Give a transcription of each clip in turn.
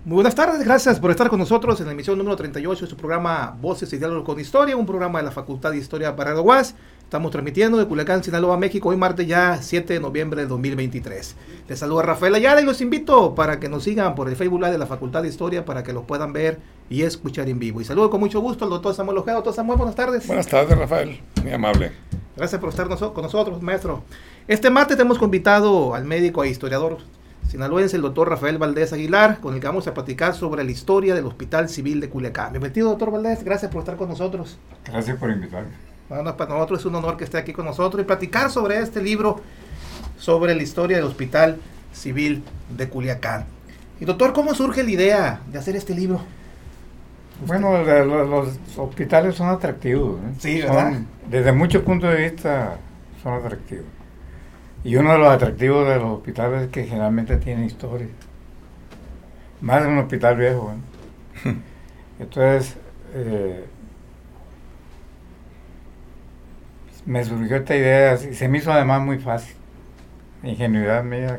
Muy buenas tardes, gracias por estar con nosotros en la emisión número 38 de su programa Voces y Diálogos con Historia, un programa de la Facultad de Historia para UAS. Estamos transmitiendo de Culiacán, Sinaloa, México, hoy martes ya 7 de noviembre de 2023. Les saluda Rafael Ayala y los invito para que nos sigan por el Facebook Live de la Facultad de Historia para que los puedan ver y escuchar en vivo. Y saludo con mucho gusto al doctor Samuel Ojeda. Doctor Samuel, buenas tardes. Buenas tardes, Rafael, muy amable. Gracias por estar con nosotros, maestro. Este martes hemos invitado al médico e historiador sinaloense, el doctor Rafael Valdés Aguilar, con el que vamos a platicar sobre la historia del Hospital Civil de Culiacán. Bienvenido, doctor Valdés, gracias por estar con nosotros. Gracias por invitarme. Bueno, para nosotros es un honor que esté aquí con nosotros y platicar sobre este libro, sobre la historia del Hospital Civil de Culiacán. Y doctor, ¿cómo surge la idea de hacer este libro? Bueno, los hospitales son atractivos, ¿eh? Sí, ¿verdad? Desde muchos puntos de vista son atractivos. Y uno de los atractivos de los hospitales es que generalmente tienen historia. Más de un hospital viejo, ¿eh? Entonces, me surgió esta idea y se me hizo además muy fácil. Ingenuidad mía.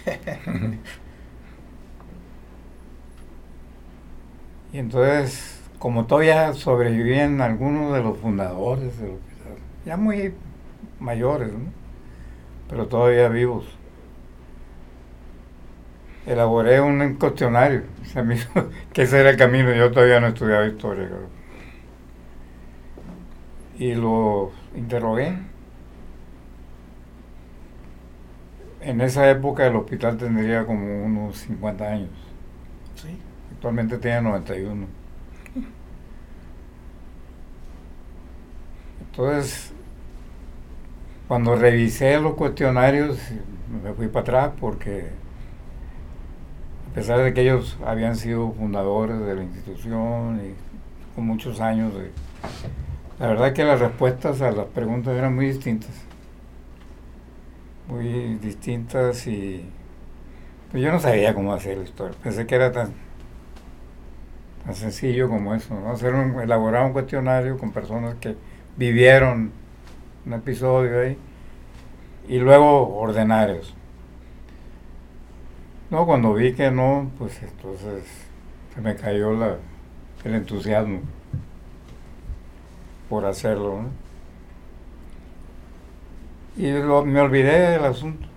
Y entonces, como todavía sobrevivían algunos de los fundadores del hospital, ya muy mayores, ¿no?, pero todavía vivos, elaboré un cuestionario. Se me hizo que ese era el camino. Yo todavía no estudiaba historia, claro. Y lo interrogué. En esa época el hospital tendría como unos 50 años. Sí. Actualmente tiene 91. Entonces, cuando revisé los cuestionarios, me fui para atrás porque, a pesar de que ellos habían sido fundadores de la institución y con muchos años, la verdad que las respuestas a las preguntas eran muy distintas. Muy distintas y pues yo no sabía cómo hacer la historia. Pensé que era tan sencillo como eso, ¿no? Elaborar un cuestionario con personas que vivieron un episodio ahí y luego ordenar eso. No, cuando vi que no, pues entonces se me cayó el entusiasmo por hacerlo, ¿no? Y me olvidé del asunto,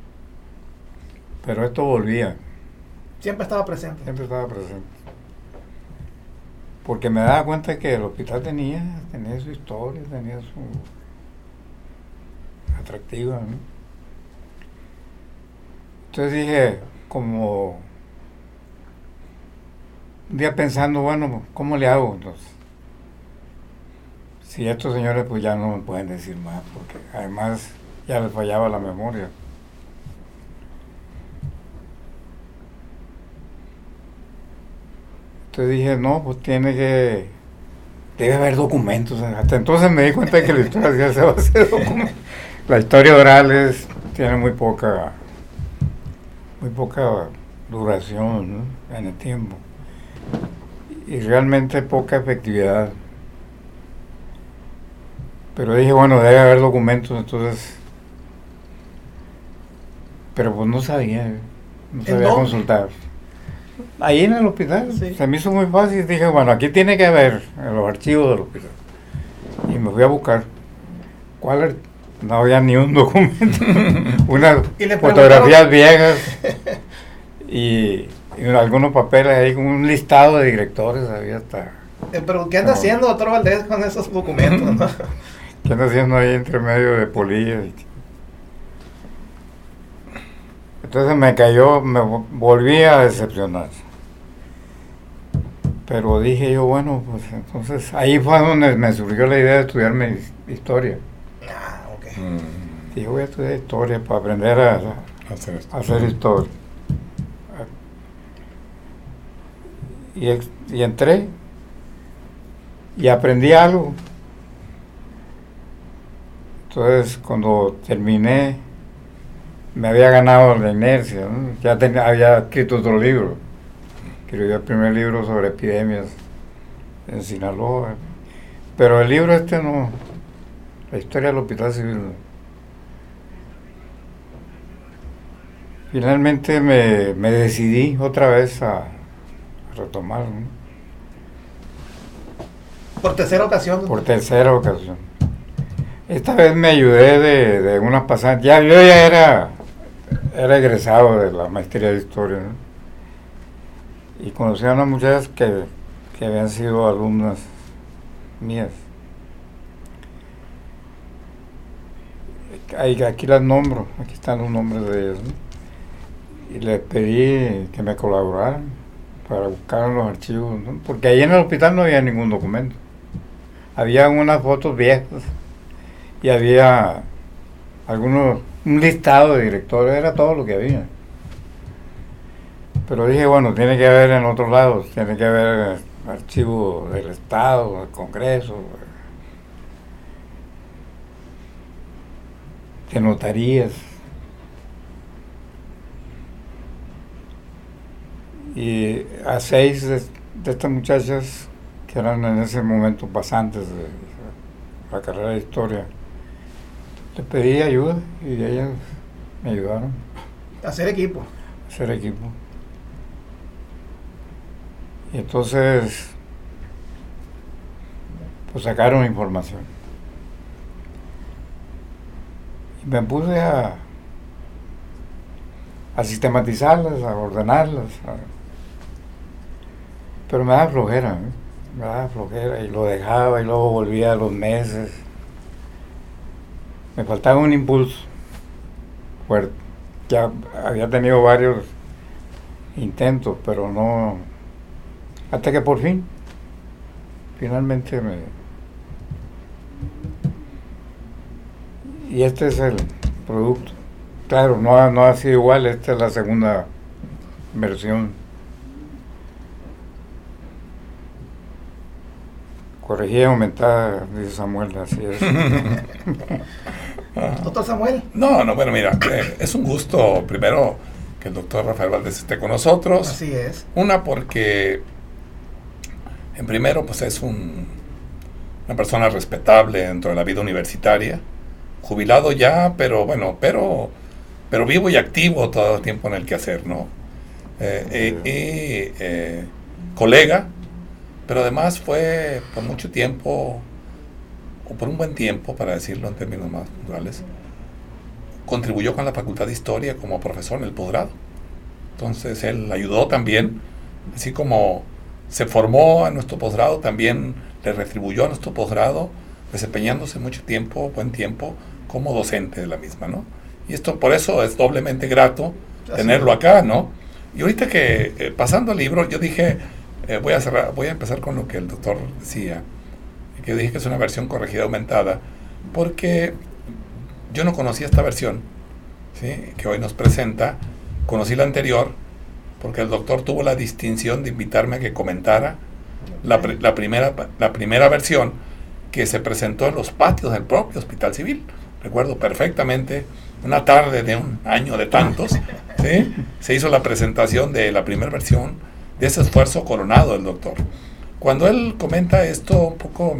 pero esto volvía. Siempre estaba presente. Siempre estaba presente. Porque me daba cuenta que el hospital tenía su historia, tenía su atractiva, ¿no? Entonces dije, como un día pensando, bueno, ¿cómo le hago entonces? Si estos señores pues ya no me pueden decir más, porque además ya les fallaba la memoria. Entonces dije, no, pues debe haber documentos. Hasta entonces me di cuenta de que la historia ya se va a hacer documentos. La historia oral tiene muy poca duración, ¿no?, en el tiempo. Y realmente poca efectividad. Pero dije, bueno, debe haber documentos, entonces. Pero pues no sabía consultar. Ahí en el hospital, sí. Se me hizo muy fácil. Dije, bueno, aquí tiene que haber en los archivos del hospital. Y me fui a buscar. No había ni un documento. Unas fotografías viejas y algunos papeles ahí con un listado de directores. Había hasta. Pero ¿qué anda haciendo, doctor Valdés, con esos documentos, no? ¿Qué anda haciendo ahí entre medio de polillas? Entonces me volví a decepcionar. Pero dije yo, bueno, pues entonces ahí fue donde me surgió la idea de estudiarme historia. Ah, ok. Dije, voy a estudiar historia para aprender a hacer historia. Y entré y aprendí algo. Entonces cuando terminé, me había ganado la inercia, ¿no? Ya había escrito otro libro. Escribí el primer libro sobre epidemias en Sinaloa. Pero el libro no, la historia del Hospital Civil. Finalmente me decidí otra vez a retomar, ¿no? ¿Por tercera ocasión? Por tercera ocasión. Esta vez me ayudé de unas pasantes. Yo ya era egresado de la maestría de historia, ¿no? Y conocí a unas muchachas que habían sido alumnas mías. Aquí las nombro, aquí están los nombres de ellas, ¿no? Y les pedí que me colaboraran para buscar los archivos, ¿no? Porque ahí en el hospital no había ningún documento. Había unas fotos viejas y había un listado de directores, era todo lo que había. Pero dije, bueno, tiene que haber en otros lados, tiene que haber archivos del Estado, del Congreso, de notarías. Y a 6 de estas muchachas, que eran en ese momento pasantes de la carrera de historia, les pedí ayuda y ellas me ayudaron. Hacer equipo. Hacer equipo. Y entonces, pues sacaron información. Y me puse a sistematizarlas, a ordenarlas. Pero me daba flojera, ¿eh? Me daba flojera y lo dejaba y luego volvía a los meses. Me faltaba un impulso fuerte. Ya había tenido varios intentos, pero no... Hasta que por finalmente Y este es el producto. Claro, no ha sido igual, esta es la segunda versión. Corregida y aumentada, dice Samuel, así es. Doctor Samuel. No, bueno, mira, es un gusto, primero, que el doctor Rafael Valdés esté con nosotros. Así es. Una, porque, en primero, pues es una persona respetable dentro de la vida universitaria, jubilado ya, pero bueno, pero vivo y activo todo el tiempo en el quehacer, ¿no? Colega, pero además fue por mucho tiempo, o por un buen tiempo, para decirlo en términos más puntuales, contribuyó con la Facultad de Historia como profesor en el posgrado. Entonces él ayudó también, así como se formó a nuestro posgrado, también le retribuyó a nuestro posgrado, desempeñándose mucho tiempo, buen tiempo, como docente de la misma, ¿no? Y esto, por eso es doblemente grato tenerlo acá, ¿no? Y ahorita que, pasando al libro, yo dije, voy a empezar con lo que el doctor decía, que dije que es una versión corregida aumentada, porque yo no conocía esta versión, ¿sí?, que hoy nos presenta. Conocí la anterior, porque el doctor tuvo la distinción de invitarme a que comentara la primera versión que se presentó en los patios del propio Hospital Civil. Recuerdo perfectamente, una tarde de un año de tantos, ¿sí?, se hizo la presentación de la primera versión de ese esfuerzo coronado del doctor. Cuando él comenta esto, un poco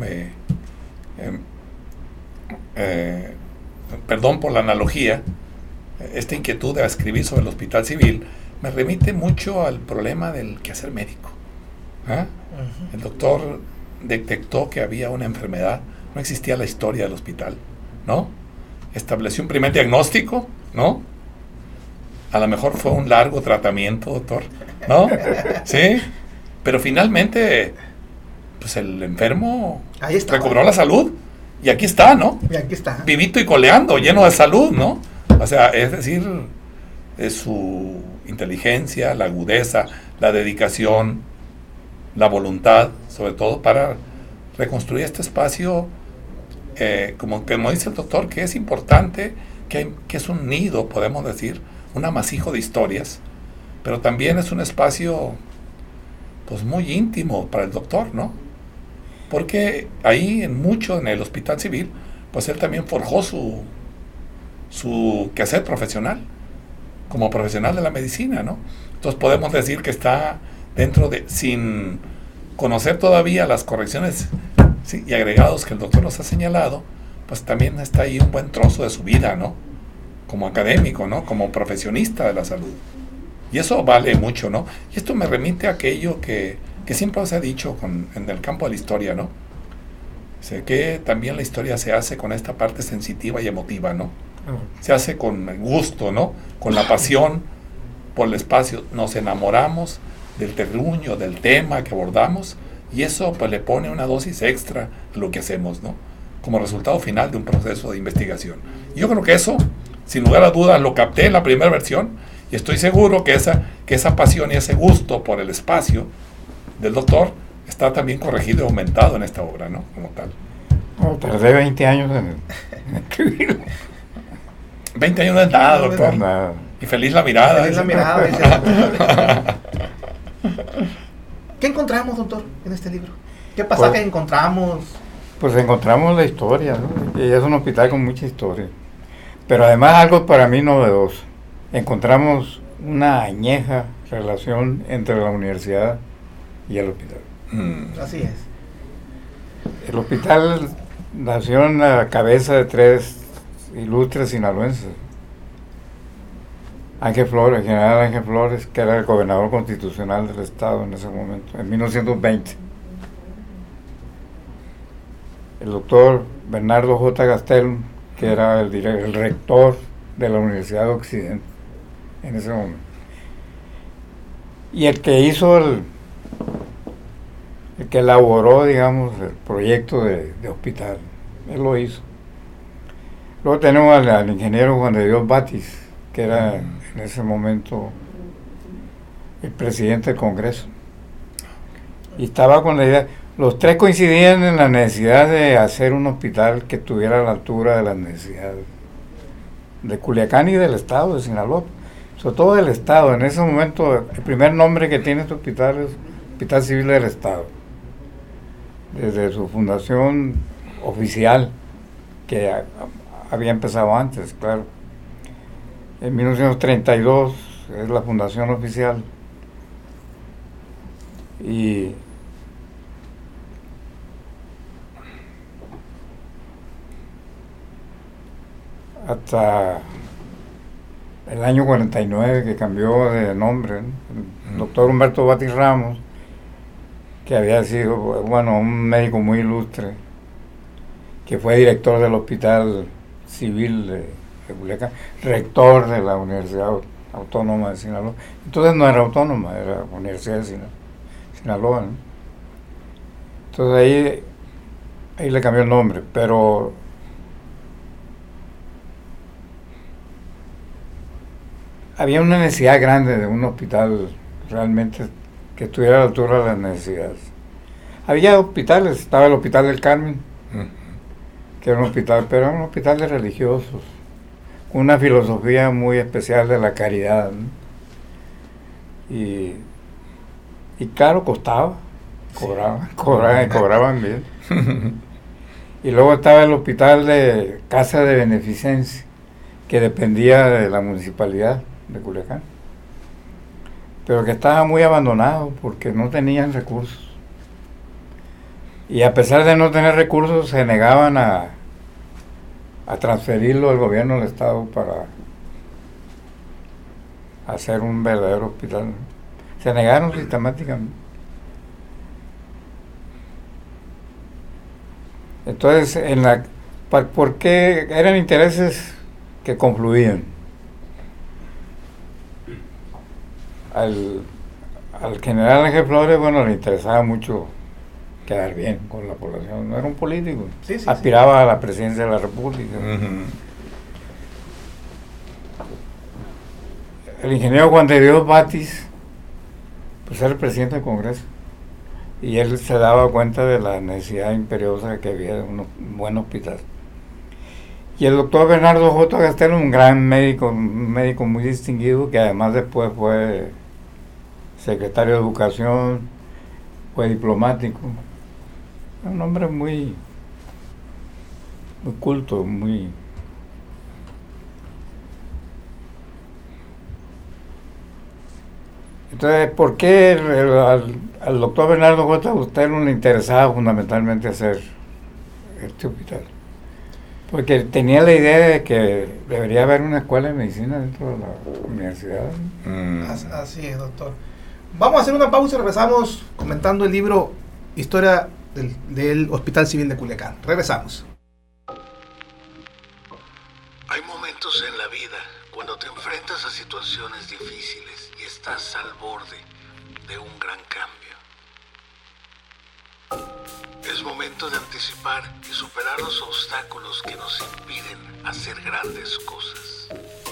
perdón por la analogía, esta inquietud de escribir sobre el Hospital Civil me remite mucho al problema del quehacer médico. ¿Ah? Uh-huh. El doctor detectó que había una enfermedad, no existía la historia del hospital, ¿no? Estableció un primer diagnóstico, ¿no? A lo mejor fue un largo tratamiento, doctor, ¿no? Sí, pero finalmente, pues el enfermo recobró la salud y aquí está, ¿no? Y aquí está. Vivito y coleando, lleno de salud, ¿no? O sea, es decir, es su inteligencia, la agudeza, la dedicación, la voluntad, sobre todo para reconstruir este espacio, como dice el doctor, que es importante, que es un nido, podemos decir, un amasijo de historias, pero también es un espacio, pues, muy íntimo para el doctor, ¿no? Porque ahí, en el Hospital Civil, pues él también forjó su quehacer profesional, como profesional de la medicina, ¿no? Entonces podemos decir que está dentro de, sin conocer todavía las correcciones, ¿sí?, y agregados que el doctor nos ha señalado, pues también está ahí un buen trozo de su vida, ¿no? Como académico, ¿no? Como profesionista de la salud. Y eso vale mucho, ¿no? Y esto me remite a aquello que siempre se ha dicho en el campo de la historia, ¿no? Sé que también la historia se hace con esta parte sensitiva y emotiva, ¿no? Se hace con el gusto, ¿no? Con la pasión por el espacio. Nos enamoramos del terruño, del tema que abordamos, y eso pues le pone una dosis extra a lo que hacemos, ¿no? Como resultado final de un proceso de investigación. Y yo creo que eso, sin lugar a dudas, lo capté en la primera versión, y estoy seguro que esa pasión y ese gusto por el espacio del doctor está también corregido y aumentado en esta obra, ¿no? Como tal. Oh, tardé 20 años en escribirlo. 20 años no es nada, doctor. Nada. Y feliz la mirada. Feliz la mirada. ¿Qué encontramos, doctor, en este libro? ¿Qué pasaje encontramos? Pues encontramos la historia, ¿no? Y es un hospital con mucha historia. Pero además algo para mí novedoso. Encontramos una añeja relación entre la universidad y el hospital. Así es. El hospital nació en la cabeza de 3 ilustres sinaloenses. Ángel Flores, el general Ángel Flores, que era el gobernador constitucional del estado en ese momento, en 1920. El doctor Bernardo J. Gastelum, que era el rector de la Universidad de Occidente en ese momento. Y el que hizo el que elaboró, digamos, el proyecto de hospital. Él lo hizo. Luego tenemos al ingeniero Juan de Dios Batis, que era en ese momento el presidente del Congreso. Y estaba con la idea, los 3 coincidían en la necesidad de hacer un hospital que estuviera a la altura de las necesidades de Culiacán y del estado de Sinaloa, sobre todo del estado. En ese momento el primer nombre que tiene este hospital es Hospital Civil del Estado, desde su fundación oficial, que había empezado antes, claro. En 1932 es la fundación oficial, y hasta el año 49 que cambió de nombre, ¿no? El doctor Humberto Batis Ramos, que había sido, bueno, un médico muy ilustre, que fue director del Hospital Civil de Culiacán, rector de la Universidad Autónoma de Sinaloa. Entonces no era autónoma, era Universidad de Sinaloa, ¿no? Entonces ahí le cambió el nombre, pero había una necesidad grande de un hospital realmente que estuviera a la altura de las necesidades. Había hospitales, estaba el Hospital del Carmen, que era un hospital, pero era un hospital de religiosos, con una filosofía muy especial de la caridad, ¿no? Y claro, costaba, cobraban bien. Y luego estaba el Hospital de Casa de Beneficencia, que dependía de la municipalidad de Culiacán, pero que estaba muy abandonado porque no tenían recursos. Y a pesar de no tener recursos, se negaban a transferirlo al gobierno del estado para hacer un verdadero hospital. Se negaron sistemáticamente. Entonces, ¿por qué? Eran intereses que confluían. Al general Ángel Flores, bueno, le interesaba mucho quedar bien con la población, no era un político, aspiraba a la presidencia de la República. El ingeniero Juan de Dios Batis, pues era el presidente del Congreso, y él se daba cuenta de la necesidad imperiosa que había de un buen hospital. Y el doctor Bernardo J. Gastelum, un gran médico, un médico muy distinguido, que además después fue secretario de Educación, fue diplomático, un hombre muy culto, muy... Entonces, ¿por qué al doctor Bernardo J. Gastelum le interesaba fundamentalmente hacer este hospital? Porque tenía la idea de que debería haber una escuela de medicina dentro de la universidad. Así es, doctor. Vamos a hacer una pausa y regresamos comentando el libro Historia del Hospital Civil de Culiacán. Regresamos. Hay momentos en la vida cuando te enfrentas a situaciones difíciles y estás al borde de un gran cambio. Es momento de anticipar y superar los obstáculos que nos impiden hacer grandes cosas.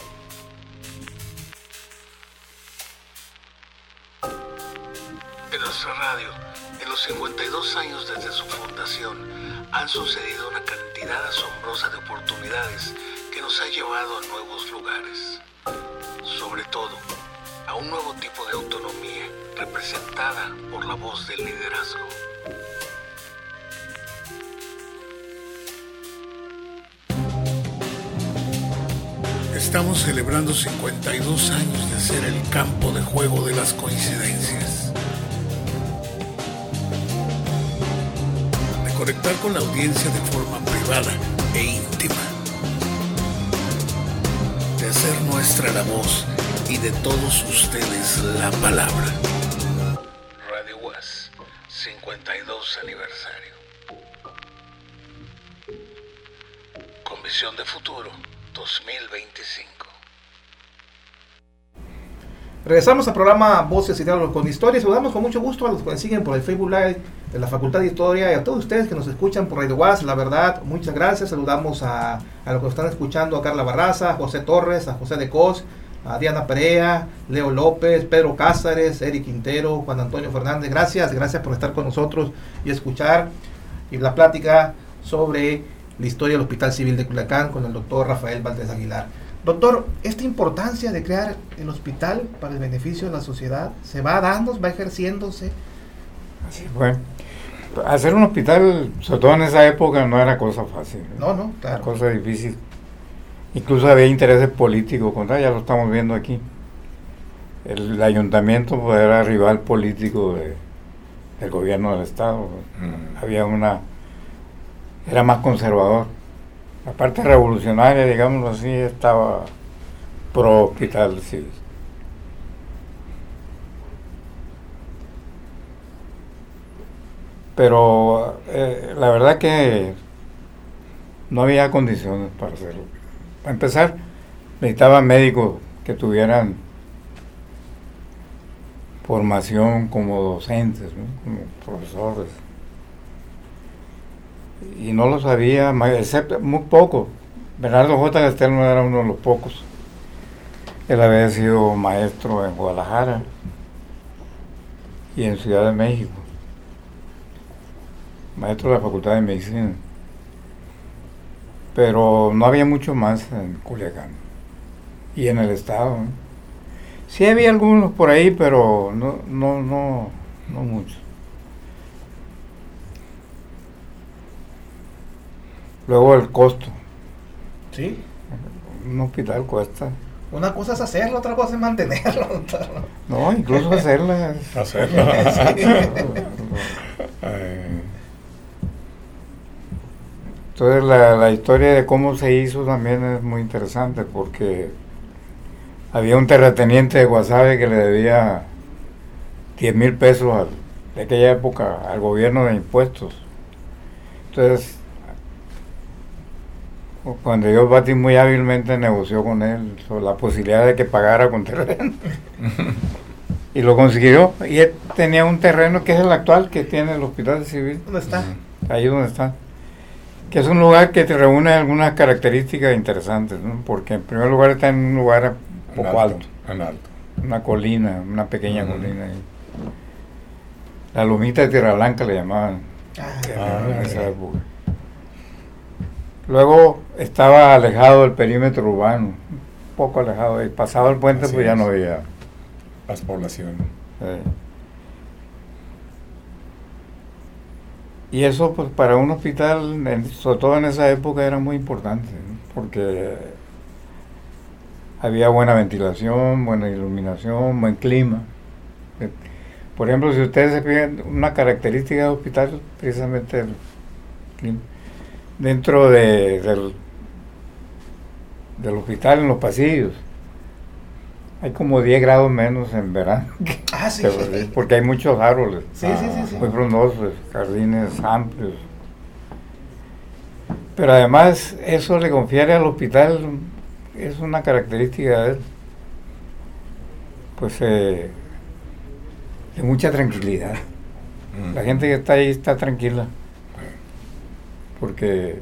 En nuestra radio, en los 52 años desde su fundación, han sucedido una cantidad asombrosa de oportunidades que nos ha llevado a nuevos lugares. Sobre todo, a un nuevo tipo de autonomía representada por la voz del liderazgo. Estamos celebrando 52 años de ser el campo de juego de las coincidencias. De conectar con la audiencia de forma privada e íntima. De hacer nuestra la voz y de todos ustedes la palabra. Radio UAS, 52 aniversario. Con visión de futuro 2025. Regresamos al programa Voces y Diálogos con Historia. Saludamos con mucho gusto a los que nos siguen por el Facebook Live de la Facultad de Historia y a todos ustedes que nos escuchan por Radio UAS. La verdad, muchas gracias. Saludamos a los que están escuchando, a Carla Barraza, a José Torres, a José de Cos, a Diana Perea, Leo López, Pedro Cázares, Eric Quintero, Juan Antonio Fernández. Gracias por estar con nosotros y escuchar la plática sobre la historia del Hospital Civil de Culiacán con el doctor Rafael Valdés Aguilar. Doctor, esta importancia de crear el hospital para el beneficio de la sociedad, ¿se va dando, va ejerciéndose? Así fue. Hacer un hospital, sobre todo en esa época, no era cosa fácil. No, claro. Era cosa difícil. Incluso había intereses políticos, ya lo estamos viendo aquí. El ayuntamiento pues, era rival político del gobierno del estado. Era más conservador. La parte revolucionaria, digámoslo así, estaba pro hospital civil. Pero la verdad que no había condiciones para hacerlo. Para empezar, necesitaba médicos que tuvieran formación como docentes, ¿no? Como profesores. Y no lo sabía, excepto muy poco. Bernardo J. Gastel no era uno de los pocos. Él había sido maestro en Guadalajara y en Ciudad de México. Maestro de la Facultad de Medicina. Pero no había mucho más en Culiacán y en el estado, ¿no? Sí había algunos por ahí, pero no muchos. Luego el costo. Sí. Un hospital cuesta. Una cosa es hacerlo, otra cosa es mantenerlo, doctor. No, incluso hacerla. Entonces la historia de cómo se hizo también es muy interesante porque había un terrateniente de Guasave que le debía 10,000 pesos de aquella época al gobierno de impuestos. Entonces, cuando yo batí muy hábilmente negoció con él sobre la posibilidad de que pagara con terreno y lo consiguió, y él tenía un terreno que es el actual que tiene el Hospital Civil. ¿Dónde está? Ahí donde está, que es un lugar que te reúne algunas características interesantes, ¿no? Porque en primer lugar está en un lugar poco alto, una colina, una pequeña colina ahí. La lomita de Tierra Blanca le llamaban en esa época. Luego estaba alejado del perímetro urbano, un poco alejado, y pasado el puente pues ya no había las poblaciones. Y eso pues para un hospital, sobre todo en esa época, era muy importante, ¿no? Porque había buena ventilación, buena iluminación, buen clima. Por ejemplo, si ustedes se fijan, una característica del hospital, precisamente el clima. Dentro del del hospital en los pasillos. Hay como 10 grados menos en verano. Sí. Porque hay muchos árboles. Sí. Muy frondosos, jardines amplios. Pero además eso le confiere al hospital, es una característica de él, pues de mucha tranquilidad. La gente que está ahí está tranquila, porque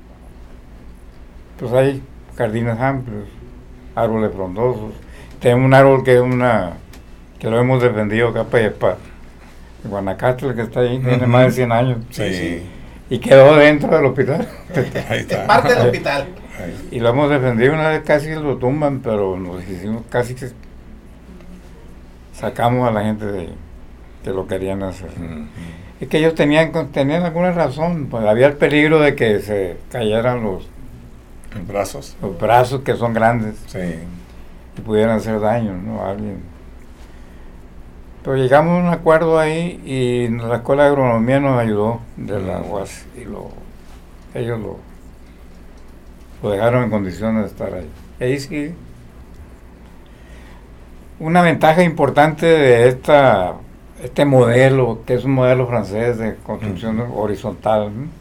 pues hay jardines amplios, árboles frondosos. Tenemos un árbol que lo hemos defendido capa y espada. El Guanacaste, que está ahí, tiene más de 100 años. Sí. Y quedó dentro del hospital. Ahí está. Parte del hospital. Y lo hemos defendido, una vez casi lo tumban, pero nos hicimos casi que sacamos a la gente que lo querían hacer. Es que ellos tenían alguna razón, pues había el peligro de que se cayeran los brazos que son grandes, y pudieran hacer daño, ¿no? A alguien. Pero llegamos a un acuerdo ahí y la Escuela de Agronomía nos ayudó de la UAS y ellos lo dejaron en condiciones de estar ahí. Ahí sí. Una ventaja importante de este modelo, que es un modelo francés de construcción horizontal, ¿no?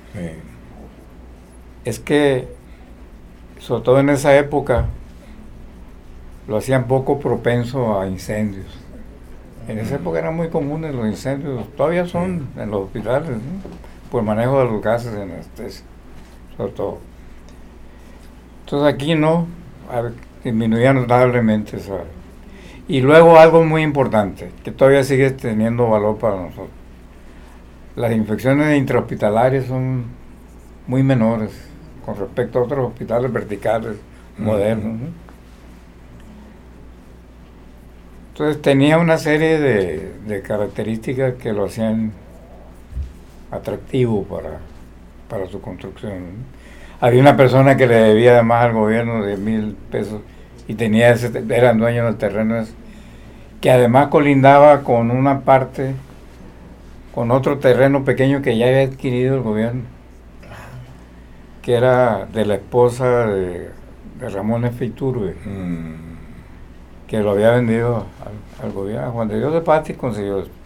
Es que, sobre todo en esa época, lo hacían poco propenso a incendios. En esa época eran muy comunes los incendios, todavía son en los hospitales, ¿no? Por el manejo de los gases de anestesia, sobre todo. Entonces aquí no, disminuía notablemente esa. Y luego algo muy importante, que todavía sigue teniendo valor para nosotros. Las infecciones intrahospitalarias son muy menores con respecto a otros hospitales verticales modernos, ¿no? Entonces tenía una serie de características que lo hacían atractivo para su construcción, ¿no? Había una persona que le debía además al gobierno 10,000 pesos y eran dueños del terreno, que además colindaba con una parte, con otro terreno pequeño que ya había adquirido el gobierno, que era de la esposa de Ramón F. Iturbe, que lo había vendido al gobierno. Juan de Dios de Patti consiguió eso.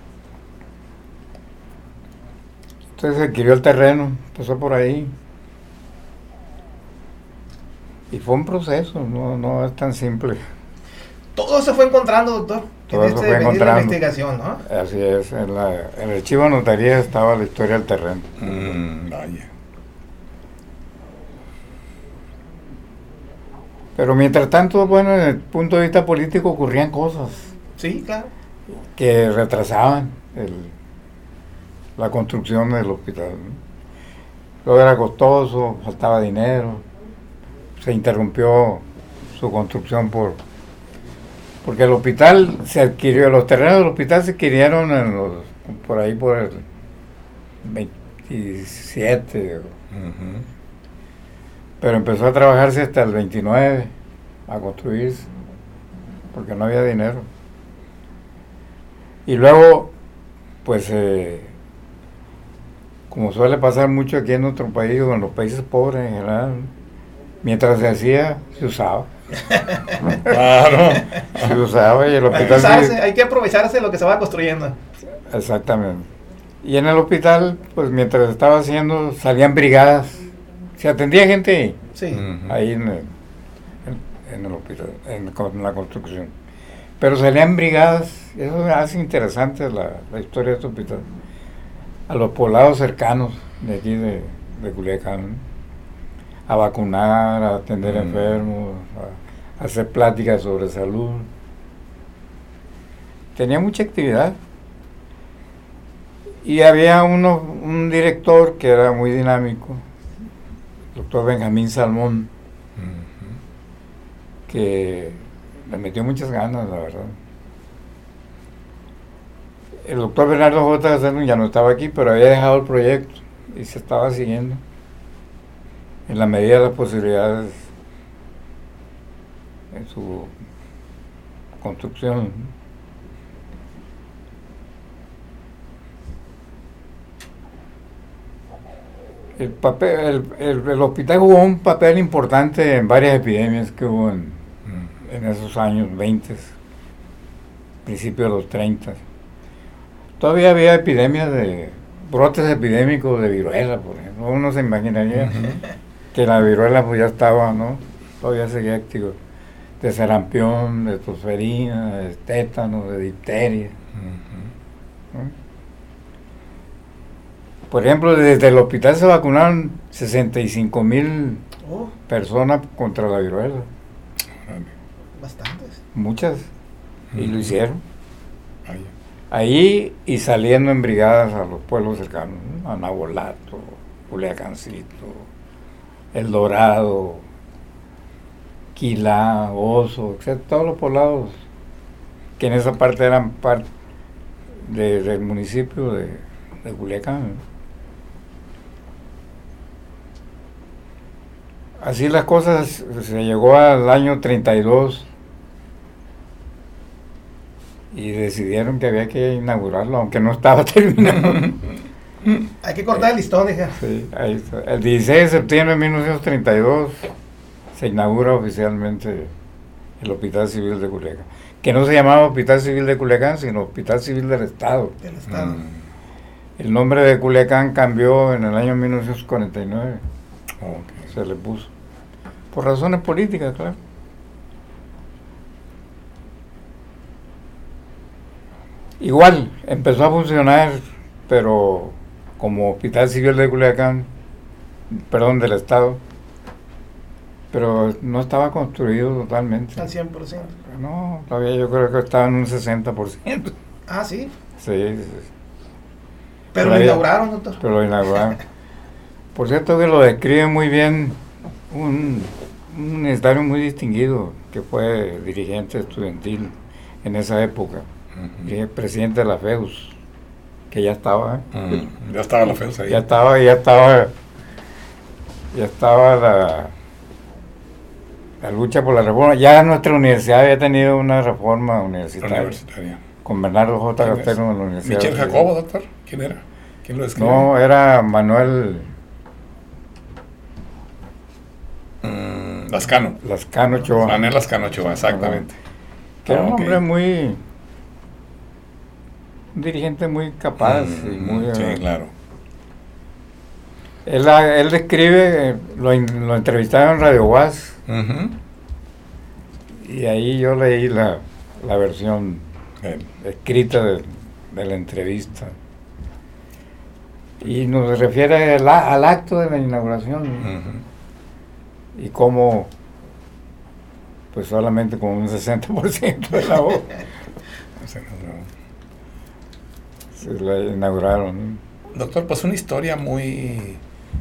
Entonces adquirió el terreno, empezó por ahí. Y fue un proceso, no es tan simple. Todo se fue encontrando, doctor, todo en fue encontrando. La investigación, ¿no? Así es, en el archivo de notaría estaba la historia del terreno. Vaya. Pero mientras tanto, bueno, desde el punto de vista político ocurrían cosas. Sí, claro. Que retrasaban la construcción del hospital, ¿no? Luego era costoso, faltaba dinero, se interrumpió su construcción porque el hospital se adquirió, los terrenos del hospital se adquirieron por ahí por el 27, pero empezó a trabajarse hasta el 29 a construirse, porque no había dinero. Y luego, pues, como suele pasar mucho aquí en nuestro país, o en los países pobres en general, mientras se hacía, se usaba. Claro. Se usaba y el hospital... Hay que aprovecharse de lo que se va construyendo. Exactamente. Y en el hospital, pues mientras estaba haciendo, salían brigadas. Se atendía gente ahí. Sí. Ahí en el hospital, en la construcción. Pero salían brigadas, eso hace interesante la historia de este hospital. A los poblados cercanos de aquí de Culiacán, ¿no? A vacunar, a atender enfermos, a hacer pláticas sobre salud. Tenía mucha actividad. Y había un director que era muy dinámico, el doctor Benjamín Salmón, que le metió muchas ganas, la verdad. El doctor Bernardo J. Gazzano ya no estaba aquí, pero había dejado el proyecto y se estaba siguiendo en la medida de las posibilidades en su construcción. El hospital jugó un papel importante en varias epidemias que hubo en esos años 20, principios de los 30. Todavía había epidemias de brotes epidémicos de viruela, por ejemplo. Uno se imaginaría que la viruela pues ya estaba, ¿no? Todavía seguía activo. De sarampión, de tosferina, de tétano, de difteria. ¿No? Por ejemplo, desde el hospital se vacunaron 65,000 personas contra la viruela. Bastantes. Muchas. Y lo hicieron. Ahí y saliendo en brigadas a los pueblos cercanos, ¿no? A Nabolato, Culiacancito, El Dorado, Quilá, Oso, etc. Todos los poblados que en esa parte eran parte del municipio de Culiacán, ¿no? Así las cosas, se llegó al año 32 y decidieron que había que inaugurarlo, aunque no estaba terminado. Hay que cortar el listón, hija. Sí, ahí está. El 16 de septiembre de 1932 se inaugura oficialmente el Hospital Civil de Culiacán, que no se llamaba Hospital Civil de Culiacán, sino Hospital Civil del Estado. Del Estado. El nombre de Culiacán cambió en el año 1949. Se le puso. Por razones políticas, claro. Igual, empezó a funcionar, pero como Hospital Civil de Culiacán, perdón, del Estado, pero no estaba construido totalmente. Al 100%. No, todavía yo creo que estaba en un 60%. Ah, ¿sí? Sí. Pero lo inauguraron, doctor. Pero lo inauguraron. Por cierto que lo describe muy bien un universitario muy distinguido que fue dirigente estudiantil en esa época, y el presidente de la FEUS, que ya estaba. Ya estaba la FEUS ahí. Ya estaba la lucha por la reforma. Ya nuestra universidad había tenido una reforma universitaria. Con Bernardo J. Castelo en la universidad. ¿Michel Jacobo, doctor? ¿Quién era? ¿Quién lo escribió? No, era Manuel Lascano Ochoa. Manuel Lascano Ochoa, exactamente. Que era un hombre un dirigente muy capaz y muy... Sí, claro. Él describe, lo entrevistaron en Radio UAS, y ahí yo leí la versión escrita de la entrevista. Y nos refiere al acto de la inauguración. Y cómo, pues solamente con un 60% de la obra se la inauguraron. Doctor, pues una historia muy...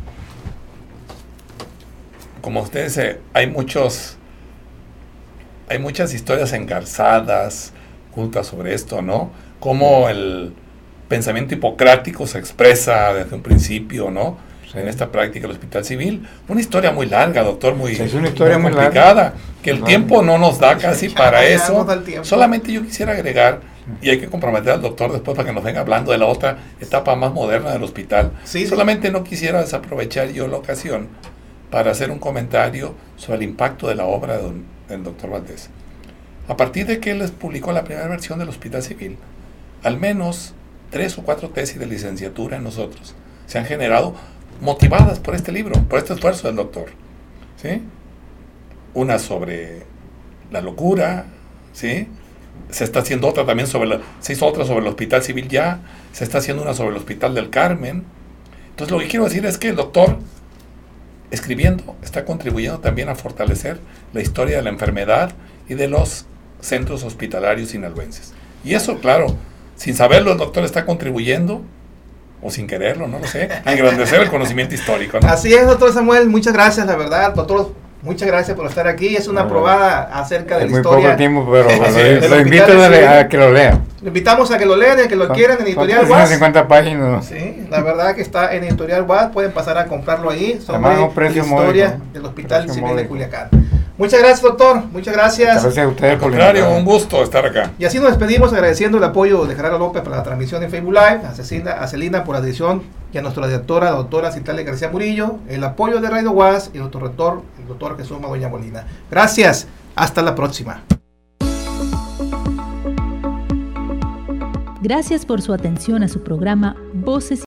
Como usted dice, hay muchas historias engarzadas, ocultas sobre esto, ¿no? Cómo el pensamiento hipocrático se expresa desde un principio, ¿no? En esta práctica del Hospital Civil. Una historia muy larga, doctor, es una historia muy complicada, larga, que el tiempo no nos da casi para eso. Solamente yo quisiera agregar, y hay que comprometer al doctor después para que nos venga hablando de la otra etapa más moderna del hospital. Solamente no quisiera desaprovechar yo la ocasión para hacer un comentario sobre el impacto de la obra del doctor Valdés. A partir de que él les publicó la primera versión del Hospital Civil, al menos 3 o 4 tesis de licenciatura en nosotros se han generado motivadas por este libro, por este esfuerzo del doctor, ¿sí? Una sobre la locura, ¿sí? Se está haciendo otra también se hizo otra sobre el Hospital Civil ya, se está haciendo una sobre el Hospital del Carmen. Entonces lo que quiero decir es que el doctor, escribiendo, está contribuyendo también a fortalecer la historia de la enfermedad y de los centros hospitalarios sinaloenses. Y eso, claro, sin saberlo el doctor está contribuyendo, o sin quererlo, no lo sé, a engrandecer el conocimiento histórico, ¿no? Así es, doctor Samuel, muchas gracias, la verdad, doctor, muchas gracias por estar aquí. Es una probada acerca de la historia. Muy poco tiempo, pero lo invito a que lo lean. Lo invitamos a que lo lean, a que lo quieran en Editorial UAS. 50 páginas. Sí, la verdad que está en Editorial UAS, pueden pasar a comprarlo ahí, sobre la historia del Hospital Civil de Culiacán. Muchas gracias, doctor. Muchas gracias. Gracias a ustedes por la invitación. Un gusto estar acá. Y así nos despedimos agradeciendo el apoyo de Gerardo López para la transmisión en Facebook Live, a Celina por la edición y a nuestra directora, la doctora Citlali García Murillo, el apoyo de Radio UAS y nuestro rector, el doctor Jesús Madueña Molina. Gracias, hasta la próxima. Gracias por su atención a su programa Voces